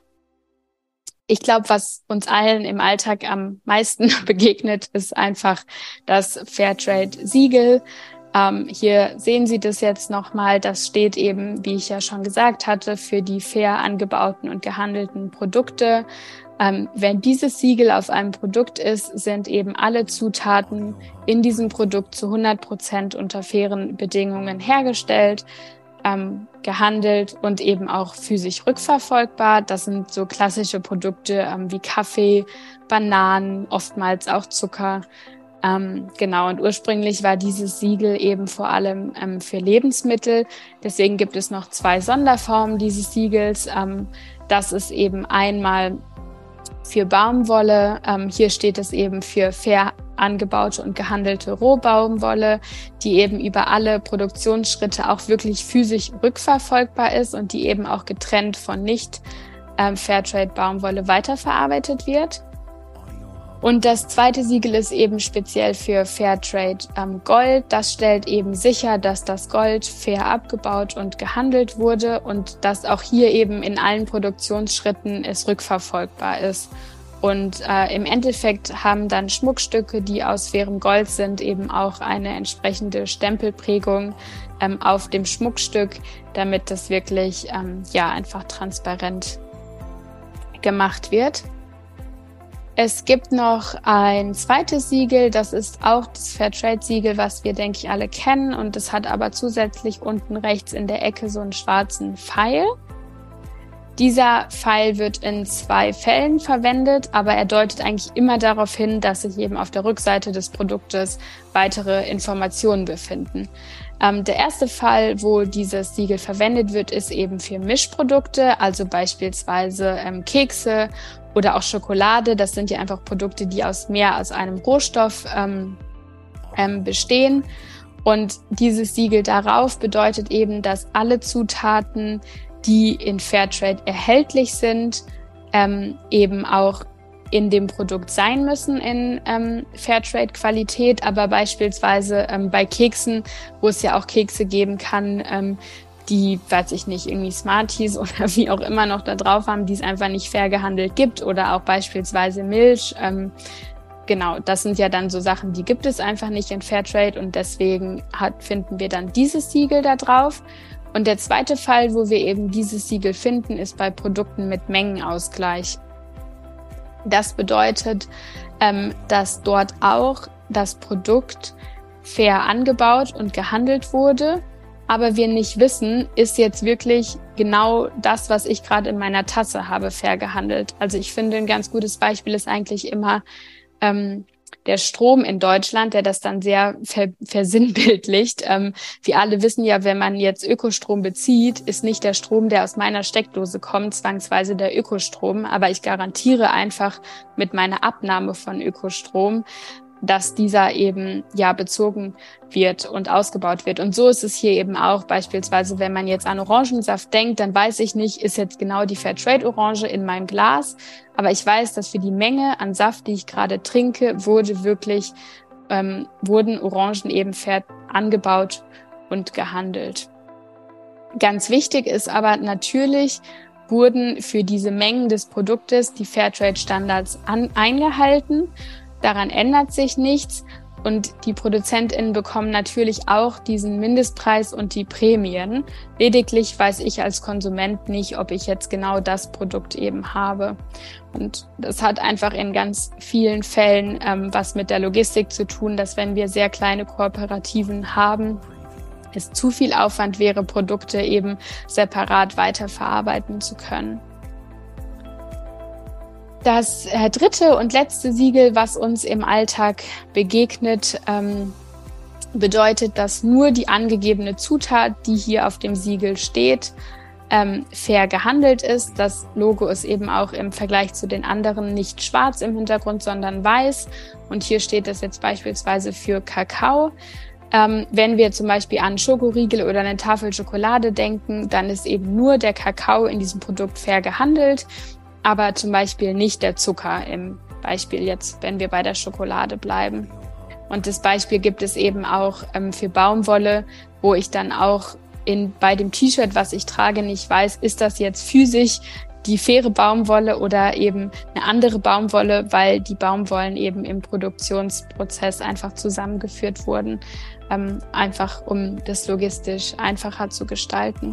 Ich glaube, was uns allen im Alltag am meisten begegnet, ist einfach das Fairtrade-Siegel. Ähm, hier sehen Sie das jetzt nochmal. Das steht eben, wie ich ja schon gesagt hatte, für die fair angebauten und gehandelten Produkte. Ähm, wenn dieses Siegel auf einem Produkt ist, sind eben alle Zutaten in diesem Produkt zu hundert Prozent unter fairen Bedingungen hergestellt, ähm, gehandelt und eben auch physisch rückverfolgbar. Das sind so klassische Produkte ähm, wie Kaffee, Bananen, oftmals auch Zucker. Ähm, genau, und ursprünglich war dieses Siegel eben vor allem ähm, für Lebensmittel. Deswegen gibt es noch zwei Sonderformen dieses Siegels. Ähm, das ist eben einmal für Baumwolle. Ähm, hier steht es eben für fair angebaute und gehandelte Rohbaumwolle, die eben über alle Produktionsschritte auch wirklich physisch rückverfolgbar ist und die eben auch getrennt von nicht ähm, Fairtrade-Baumwolle weiterverarbeitet wird. Und das zweite Siegel ist eben speziell für Fairtrade ähm, Gold. Das stellt eben sicher, dass das Gold fair abgebaut und gehandelt wurde und dass auch hier eben in allen Produktionsschritten es rückverfolgbar ist. Und äh, im Endeffekt haben dann Schmuckstücke, die aus fairem Gold sind, eben auch eine entsprechende Stempelprägung ähm, auf dem Schmuckstück, damit das wirklich ähm, ja einfach transparent gemacht wird. Es gibt noch ein zweites Siegel, das ist auch das Fairtrade-Siegel, was wir, denke ich, alle kennen. Und es hat aber zusätzlich unten rechts in der Ecke so einen schwarzen Pfeil. Dieser Pfeil wird in zwei Fällen verwendet, aber er deutet eigentlich immer darauf hin, dass sich eben auf der Rückseite des Produktes weitere Informationen befinden. Ähm, der erste Fall, wo dieses Siegel verwendet wird, ist eben für Mischprodukte, also beispielsweise ähm, Kekse oder auch Schokolade. Das sind ja einfach Produkte, die aus mehr als einem Rohstoff ähm, ähm, bestehen. Und dieses Siegel darauf bedeutet eben, dass alle Zutaten, die in Fairtrade erhältlich sind, ähm, eben auch in dem Produkt sein müssen in ähm, Fairtrade-Qualität. Aber beispielsweise ähm, bei Keksen, wo es ja auch Kekse geben kann, ähm, die, weiß ich nicht, irgendwie Smarties oder wie auch immer noch da drauf haben, die es einfach nicht fair gehandelt gibt, oder auch beispielsweise Milch. Ähm, genau, das sind ja dann so Sachen, die gibt es einfach nicht in Fairtrade und deswegen hat, finden wir dann dieses Siegel da drauf. Und der zweite Fall, wo wir eben dieses Siegel finden, ist bei Produkten mit Mengenausgleich. Das bedeutet, ähm, dass dort auch das Produkt fair angebaut und gehandelt wurde, aber wir nicht wissen, ist jetzt wirklich genau das, was ich gerade in meiner Tasse habe, fair gehandelt. Also ich finde, ein ganz gutes Beispiel ist eigentlich immer ähm, der Strom in Deutschland, der das dann sehr ver- versinnbildlicht. Ähm, wir alle wissen ja, wenn man jetzt Ökostrom bezieht, ist nicht der Strom, der aus meiner Steckdose kommt, zwangsweise der Ökostrom. Aber ich garantiere einfach mit meiner Abnahme von Ökostrom, dass dieser eben ja bezogen wird und ausgebaut wird. Und so ist es hier eben auch. Beispielsweise, wenn man jetzt an Orangensaft denkt, dann weiß ich nicht, ist jetzt genau die Fairtrade-Orange in meinem Glas. Aber ich weiß, dass für die Menge an Saft, die ich gerade trinke, wurde wirklich, ähm, wurden Orangen eben fair angebaut und gehandelt. Ganz wichtig ist aber natürlich, wurden für diese Mengen des Produktes die Fairtrade-Standards an, eingehalten. Daran ändert sich nichts Und die ProduzentInnen bekommen natürlich auch diesen Mindestpreis und die Prämien. Lediglich weiß ich als Konsument nicht, ob ich jetzt genau das Produkt eben habe. Und das hat einfach in ganz vielen Fällen ähm, was mit der Logistik zu tun, dass wenn wir sehr kleine Kooperativen haben, es zu viel Aufwand wäre, Produkte eben separat weiterverarbeiten zu können. Das äh, dritte und letzte Siegel, was uns im Alltag begegnet, ähm, bedeutet, dass nur die angegebene Zutat, die hier auf dem Siegel steht, ähm, fair gehandelt ist. Das Logo ist eben auch im Vergleich zu den anderen nicht schwarz im Hintergrund, sondern weiß. Und hier steht es jetzt beispielsweise für Kakao. Ähm, wenn wir zum Beispiel an Schokoriegel oder eine Tafel Schokolade denken, dann ist eben nur der Kakao in diesem Produkt fair gehandelt, aber zum Beispiel nicht der Zucker im Beispiel jetzt, wenn wir bei der Schokolade bleiben. Und das Beispiel gibt es eben auch ähm, für Baumwolle, wo ich dann auch in, bei dem T-Shirt, was ich trage, nicht weiß, ist das jetzt physisch die faire Baumwolle oder eben eine andere Baumwolle, weil die Baumwollen eben im Produktionsprozess einfach zusammengeführt wurden, ähm, einfach um das logistisch einfacher zu gestalten.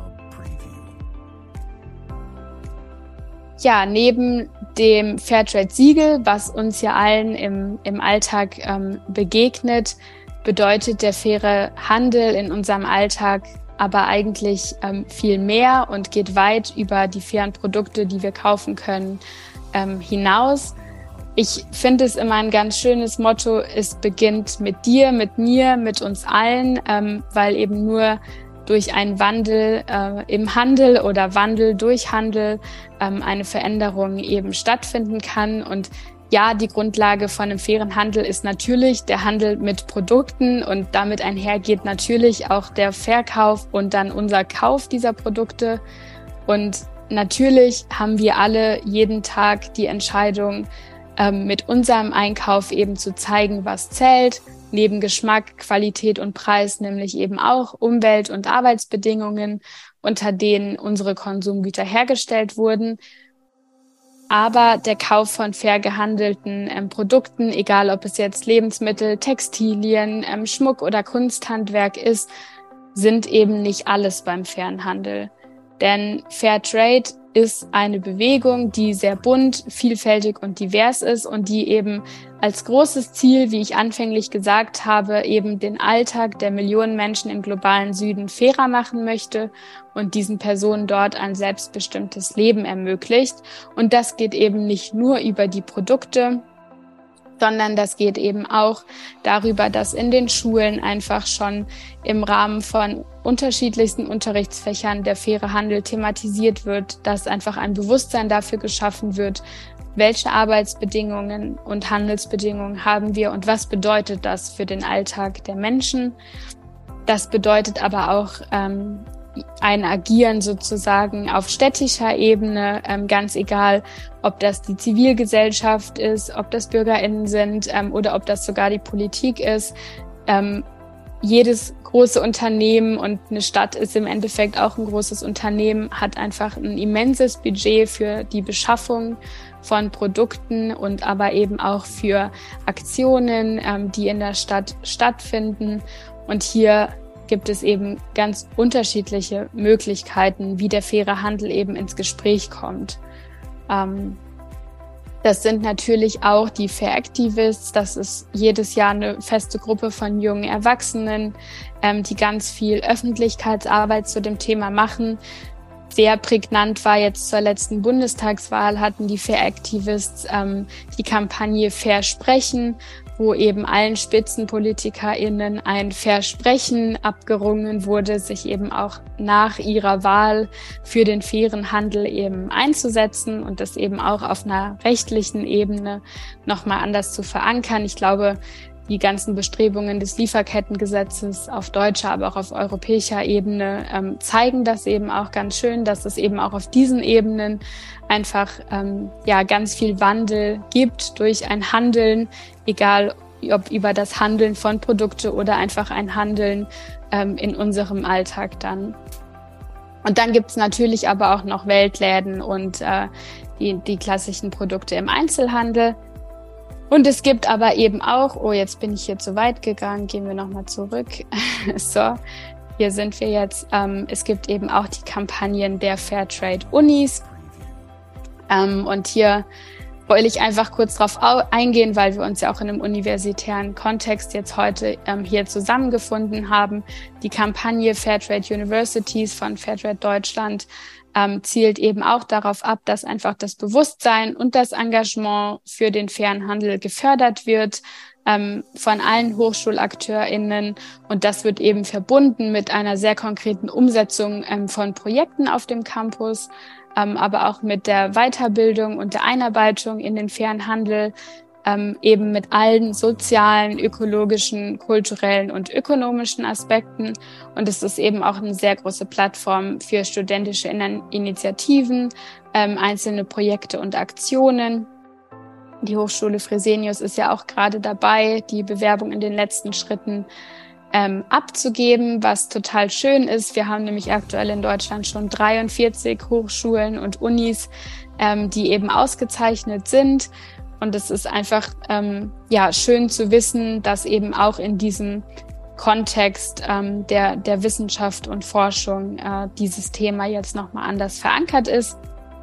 Ja, neben dem Fairtrade-Siegel, was uns ja allen im, im Alltag ähm, begegnet, bedeutet der faire Handel in unserem Alltag aber eigentlich ähm, viel mehr und geht weit über die fairen Produkte, die wir kaufen können, ähm, hinaus. Ich finde es immer ein ganz schönes Motto, es beginnt mit dir, mit mir, mit uns allen, ähm, weil eben nur durch einen Wandel äh, im Handel oder Wandel durch Handel ähm, eine Veränderung eben stattfinden kann. Und ja, die Grundlage von einem fairen Handel ist natürlich der Handel mit Produkten und damit einhergeht natürlich auch der Verkauf und dann unser Kauf dieser Produkte. Und natürlich haben wir alle jeden Tag die Entscheidung, ähm, mit unserem Einkauf eben zu zeigen, was zählt. Neben Geschmack, Qualität und Preis nämlich eben auch Umwelt- und Arbeitsbedingungen, unter denen unsere Konsumgüter hergestellt wurden. Aber der Kauf von fair gehandelten ähm, Produkten, egal ob es jetzt Lebensmittel, Textilien, ähm, Schmuck oder Kunsthandwerk ist, sind eben nicht alles beim fairen Handel. Denn Fairtrade ist eine Bewegung, die sehr bunt, vielfältig und divers ist und die eben als großes Ziel, wie ich anfänglich gesagt habe, eben den Alltag der Millionen Menschen im globalen Süden fairer machen möchte und diesen Personen dort ein selbstbestimmtes Leben ermöglicht. Und das geht eben nicht nur über die Produkte, sondern das geht eben auch darüber, dass in den Schulen einfach schon im Rahmen von unterschiedlichsten Unterrichtsfächern der faire Handel thematisiert wird, dass einfach ein Bewusstsein dafür geschaffen wird, welche Arbeitsbedingungen und Handelsbedingungen haben wir und was bedeutet das für den Alltag der Menschen. Das bedeutet aber auch ähm, ein Agieren sozusagen auf städtischer Ebene, ähm, ganz egal, ob das die Zivilgesellschaft ist, ob das BürgerInnen sind ähm, oder ob das sogar die Politik ist. Ähm, jedes große Unternehmen und eine Stadt ist im Endeffekt auch ein großes Unternehmen, hat einfach ein immenses Budget für die Beschaffung von Produkten und aber eben auch für Aktionen, ähm, die in der Stadt stattfinden. Und hier gibt es eben ganz unterschiedliche Möglichkeiten, wie der faire Handel eben ins Gespräch kommt. Ähm, das sind natürlich auch die Fair Activists. Das ist jedes Jahr eine feste Gruppe von jungen Erwachsenen, ähm, die ganz viel Öffentlichkeitsarbeit zu dem Thema machen. Sehr prägnant war jetzt zur letzten Bundestagswahl, hatten die Fair Activists ähm, die Kampagne Fair Sprechen, wo eben allen SpitzenpolitikerInnen ein Versprechen abgerungen wurde, sich eben auch nach ihrer Wahl für den fairen Handel eben einzusetzen und das eben auch auf einer rechtlichen Ebene nochmal anders zu verankern. Ich glaube, die ganzen Bestrebungen des Lieferkettengesetzes auf deutscher, aber auch auf europäischer Ebene ähm, zeigen das eben auch ganz schön, dass es eben auch auf diesen Ebenen einfach ähm, ja ganz viel Wandel gibt durch ein Handeln, egal ob über das Handeln von Produkte oder einfach ein Handeln ähm, in unserem Alltag dann. Und dann gibt's natürlich aber auch noch Weltläden und äh, die, die klassischen Produkte im Einzelhandel. Und es gibt aber eben auch, oh, jetzt bin ich hier zu weit gegangen, gehen wir nochmal zurück. So, hier sind wir jetzt. Ähm, es gibt eben auch die Kampagnen der Fairtrade-Unis. Ähm, und hier wollte ich einfach kurz drauf eingehen, weil wir uns ja auch in einem universitären Kontext jetzt heute ähm, hier zusammengefunden haben. Die Kampagne Fairtrade Universities von Fairtrade Deutschland ähm, zielt eben auch darauf ab, dass einfach das Bewusstsein und das Engagement für den fairen Handel gefördert wird ähm, von allen HochschulakteurInnen. Und das wird eben verbunden mit einer sehr konkreten Umsetzung ähm, von Projekten auf dem Campus, Ähm, aber auch mit der Weiterbildung und der Einarbeitung in den fairen Handel, ähm, eben mit allen sozialen, ökologischen, kulturellen und ökonomischen Aspekten. Und es ist eben auch eine sehr große Plattform für studentische Initiativen, ähm, einzelne Projekte und Aktionen. Die Hochschule Fresenius ist ja auch gerade dabei, die Bewerbung in den letzten Schritten Ähm, abzugeben, was total schön ist. Wir haben nämlich aktuell in Deutschland schon dreiundvierzig Hochschulen und Unis, ähm, die eben ausgezeichnet sind. Und es ist einfach ähm, ja schön zu wissen, dass eben auch in diesem Kontext ähm, der, der Wissenschaft und Forschung äh, dieses Thema jetzt nochmal anders verankert ist.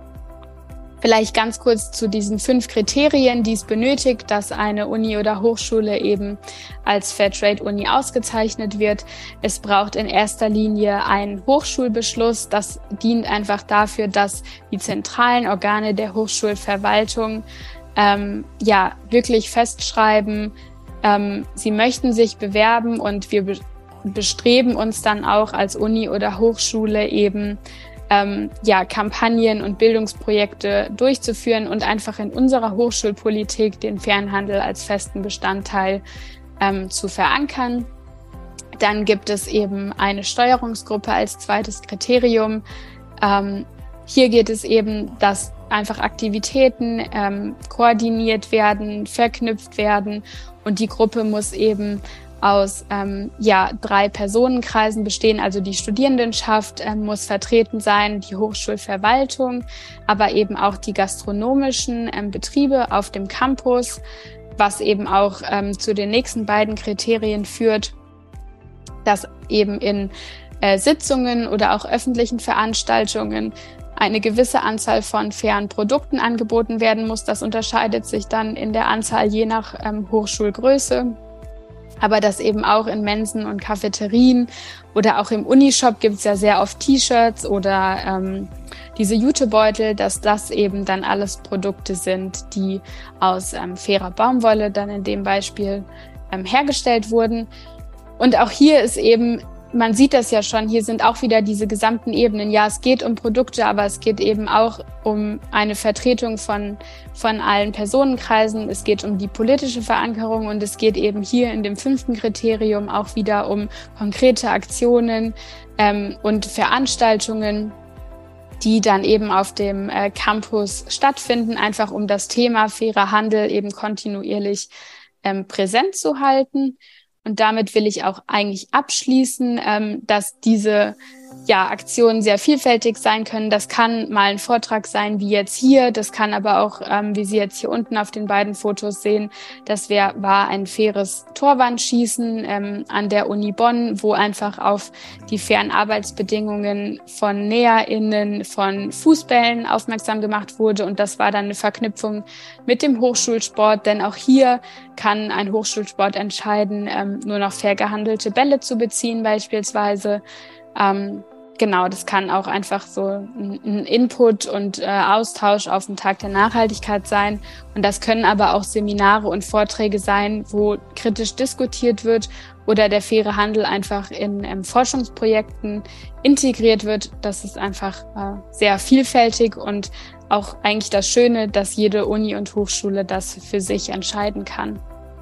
Vielleicht ganz kurz zu diesen fünf Kriterien, die es benötigt, dass eine Uni oder Hochschule eben als Fairtrade-Uni ausgezeichnet wird. Es braucht in erster Linie einen Hochschulbeschluss. Das dient einfach dafür, dass die zentralen Organe der Hochschulverwaltung ähm, ja wirklich festschreiben, ähm, sie möchten sich bewerben, und wir be- bestreben uns dann auch als Uni oder Hochschule eben Ähm, ja, Kampagnen und Bildungsprojekte durchzuführen und einfach in unserer Hochschulpolitik den fairen Handel als festen Bestandteil ähm, zu verankern. Dann gibt es eben eine Steuerungsgruppe als zweites Kriterium. Ähm, hier geht es eben, dass einfach Aktivitäten ähm, koordiniert werden, verknüpft werden, und die Gruppe muss eben aus ähm, ja drei Personenkreisen bestehen. Also die Studierendenschaft ähm, muss vertreten sein, die Hochschulverwaltung, aber eben auch die gastronomischen ähm, Betriebe auf dem Campus, was eben auch ähm, zu den nächsten beiden Kriterien führt, dass eben in äh, Sitzungen oder auch öffentlichen Veranstaltungen eine gewisse Anzahl von fairen Produkten angeboten werden muss. Das unterscheidet sich dann in der Anzahl je nach ähm, Hochschulgröße. Aber dass eben auch in Mensen und Cafeterien oder auch im Unishop gibt es ja sehr oft T-Shirts oder ähm, diese Jutebeutel, dass das eben dann alles Produkte sind, die aus ähm, fairer Baumwolle dann in dem Beispiel ähm, hergestellt wurden. Und auch hier ist eben, man sieht das ja schon, hier sind auch wieder diese gesamten Ebenen. Ja, es geht um Produkte, aber es geht eben auch um eine Vertretung von, von allen Personenkreisen. Es geht um die politische Verankerung, und es geht eben hier in dem fünften Kriterium auch wieder um konkrete Aktionen ähm, und Veranstaltungen, die dann eben auf dem äh, Campus stattfinden, einfach um das Thema fairer Handel eben kontinuierlich ähm, präsent zu halten. Und damit will ich auch eigentlich abschließen, ähm, dass diese ja, Aktionen sehr vielfältig sein können. Das kann mal ein Vortrag sein, wie jetzt hier. Das kann aber auch, ähm, wie Sie jetzt hier unten auf den beiden Fotos sehen, das wär, war ein faires Torwandschießen ähm, an der Uni Bonn, wo einfach auf die fairen Arbeitsbedingungen von NäherInnen von Fußbällen aufmerksam gemacht wurde. Und das war dann eine Verknüpfung mit dem Hochschulsport, denn auch hier kann ein Hochschulsport entscheiden, ähm, nur noch fair gehandelte Bälle zu beziehen beispielsweise. Ähm, genau, das kann auch einfach so ein, ein Input und äh, Austausch auf dem Tag der Nachhaltigkeit sein. Und das können aber auch Seminare und Vorträge sein, wo kritisch diskutiert wird oder der faire Handel einfach in ähm, Forschungsprojekten integriert wird. Das ist einfach äh, sehr vielfältig und auch eigentlich das Schöne, dass jede Uni und Hochschule das für sich entscheiden kann.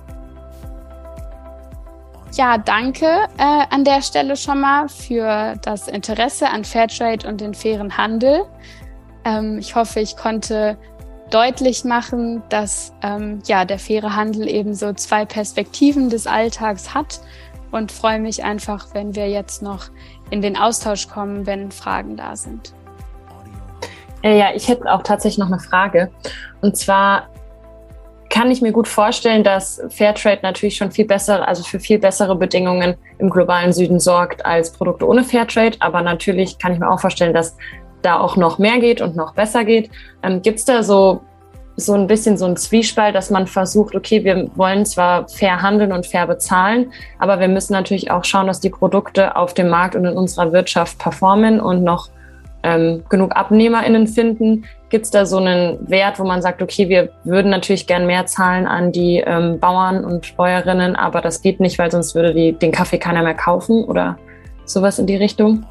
Ja, danke äh, an der Stelle schon mal für das Interesse an Fairtrade und den fairen Handel. Ähm, ich hoffe, ich konnte deutlich machen, dass ähm, ja, der faire Handel eben so zwei Perspektiven des Alltags hat, und freue mich einfach, wenn wir jetzt noch in den Austausch kommen, wenn Fragen da sind. Ja, ich hätte auch tatsächlich noch eine Frage. Und zwar kann ich mir gut vorstellen, dass Fairtrade natürlich schon viel bessere, also für viel bessere Bedingungen im globalen Süden sorgt als Produkte ohne Fairtrade. Aber natürlich kann ich mir auch vorstellen, dass da auch noch mehr geht und noch besser geht. Ähm, gibt es da so, so ein bisschen so ein Zwiespalt, dass man versucht, okay, wir wollen zwar fair handeln und fair bezahlen, aber wir müssen natürlich auch schauen, dass die Produkte auf dem Markt und in unserer Wirtschaft performen und noch ähm, genug AbnehmerInnen finden. Gibt es da so einen Wert, wo man sagt, okay, wir würden natürlich gern mehr zahlen an die ähm, Bauern und Bäuerinnen, aber das geht nicht, weil sonst würde die, den Kaffee keiner mehr kaufen oder sowas in die Richtung?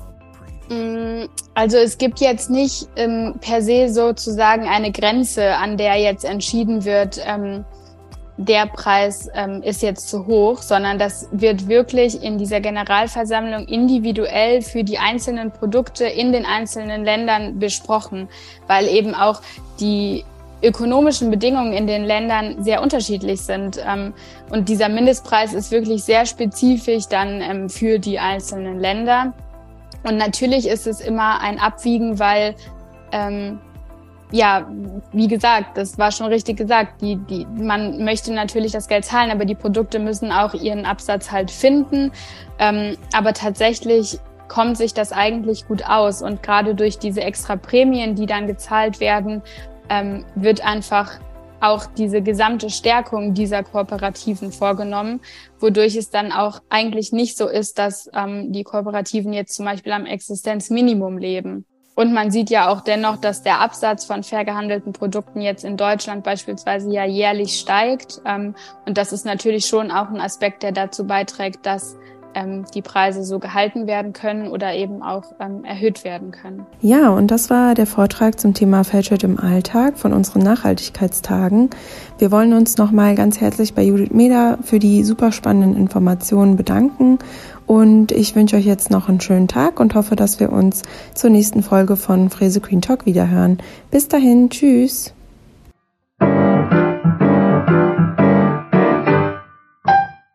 Also es gibt jetzt nicht ähm, per se sozusagen eine Grenze, an der jetzt entschieden wird, ähm, der Preis ähm, ist jetzt zu hoch, sondern das wird wirklich in dieser Generalversammlung individuell für die einzelnen Produkte in den einzelnen Ländern besprochen, weil eben auch die ökonomischen Bedingungen in den Ländern sehr unterschiedlich sind. Ähm, und dieser Mindestpreis ist wirklich sehr spezifisch dann ähm, für die einzelnen Länder. Und natürlich ist es immer ein Abwiegen, weil, ähm, ja, wie gesagt, das war schon richtig gesagt, die, die, man möchte natürlich das Geld zahlen, aber die Produkte müssen auch ihren Absatz halt finden. Ähm, aber tatsächlich kommt sich das eigentlich gut aus. Und gerade durch diese extra Prämien, die dann gezahlt werden, ähm, wird einfach auch diese gesamte Stärkung dieser Kooperativen vorgenommen, wodurch es dann auch eigentlich nicht so ist, dass ähm, die Kooperativen jetzt zum Beispiel am Existenzminimum leben. Und man sieht ja auch dennoch, dass der Absatz von fair gehandelten Produkten jetzt in Deutschland beispielsweise ja jährlich steigt. Ähm, und das ist natürlich schon auch ein Aspekt, der dazu beiträgt, dass ähm, die Preise so gehalten werden können oder eben auch ähm, erhöht werden können. Ja, und das war der Vortrag zum Thema Fairtrade im Alltag von unseren Nachhaltigkeitstagen. Wir wollen uns nochmal ganz herzlich bei Judith Meder für die super spannenden Informationen bedanken. Und ich wünsche euch jetzt noch einen schönen Tag und hoffe, dass wir uns zur nächsten Folge von Frese Green Talk wiederhören. Bis dahin, tschüss!